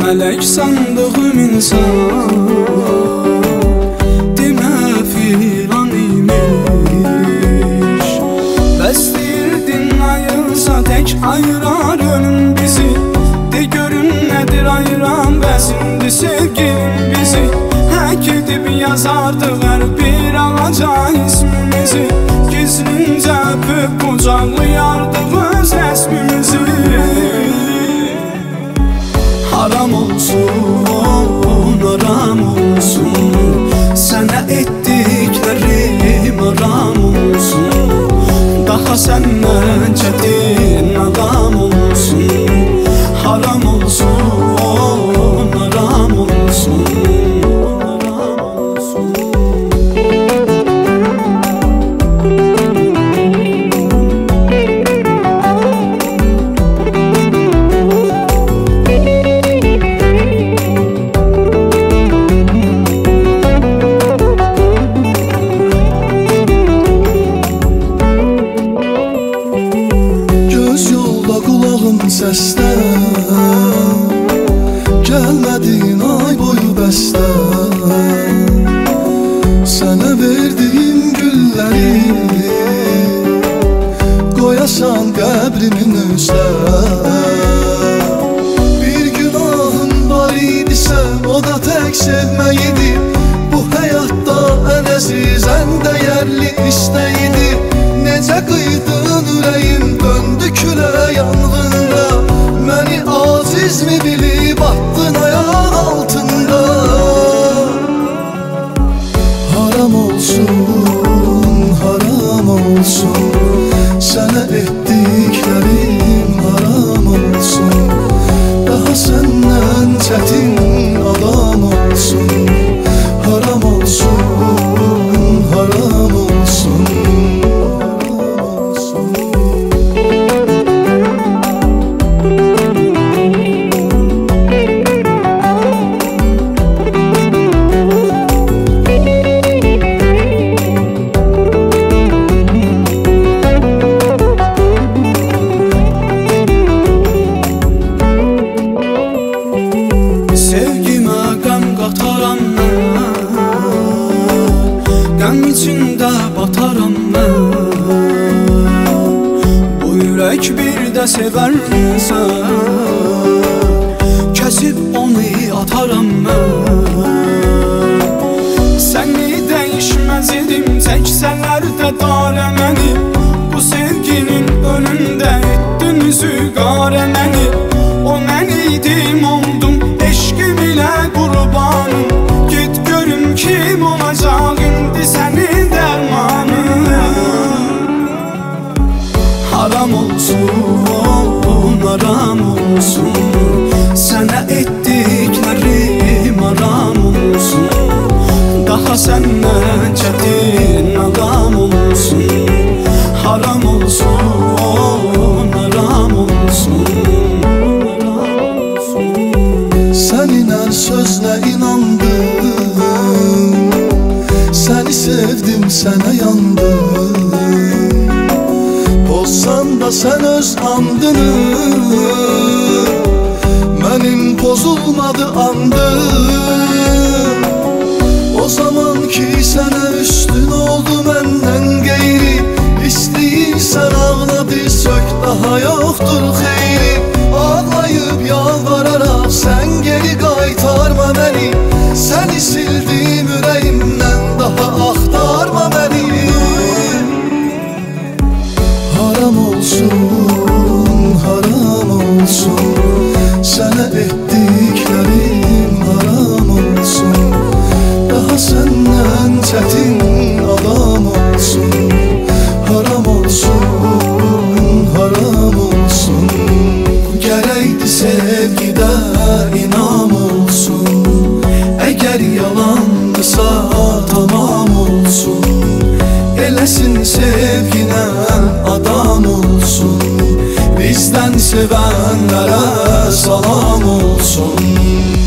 melek sandığım insan demə filan imiş. Bəs deyirdin ayırsa tək ayırar ölüm bizi. De görün nədir ayıran bəsindi sevgilim bizi. Hək edib yazardıq hər bir ağaca ismimizi. Gizlincə öpüb qucaqlayardıq öz rəsmimizi. Haram olsun, haram olsun, sənə etdiklərim haram olsun. Daha səndən çətin adam olsun. Haram olsun, haram olsun. Səsdə gəlmədin ay boyu bəstə. Sənə verdiyim gülləri qoyasan qəbrimin üzdə. Bir günahım var idisə o da tək sevmək idi. Bu həyatda ən əziz, ən dəyərli istəyidi. Necə qıydın ürəyim döndü külə yanğında. Məni aciz mi bilib attın ayaq altında. Haram olsun, haram olsun, sənə etdiklərim haram olsun. Daha səndən çətin adam olsun. Haram olsun, haram olsun. Qəm içində bataram mən. Bu ürək bir də sevərsən, kəsib onu ataram mən. Səni dəyişməz idim, çəksələr də darə məni. Bu sevginin önündə etdin üzü qarə məni. O mən idim, oldum eşqim ilə qurbanım. Get görüm kim olacaq indi sənin dərmanın. Haram olsun, haram olsun, sənə etdiklərim haram olsun. Daha səndən çətin adam olsun. Haram olsun, haram olsun. Səninlə sözlə inandım, səni sevdim, sənə yandım. Pozsan da sən öz andını, mənim pozulmadı andım. O zaman ki sənə üstün oldu məndən qeyri. İstəyirsən ağladı sök, daha yoxdur xeyri. Ağlayıb yalvararaq sən geri qaytarma məni. Səni sildim ürəyimdən, daha axtarma məni. Haram olsun, haram olsun, sənə etdiklərim haram olsun. Daha səndən çətin adam olsun. Haram olsun, haram olsun. Gərəkdi sevgidə inam olsun. Əgər yalandısa tamam olsun. Eləsin sevginə adam olsun. Bizdən sevənlərə salam olsun.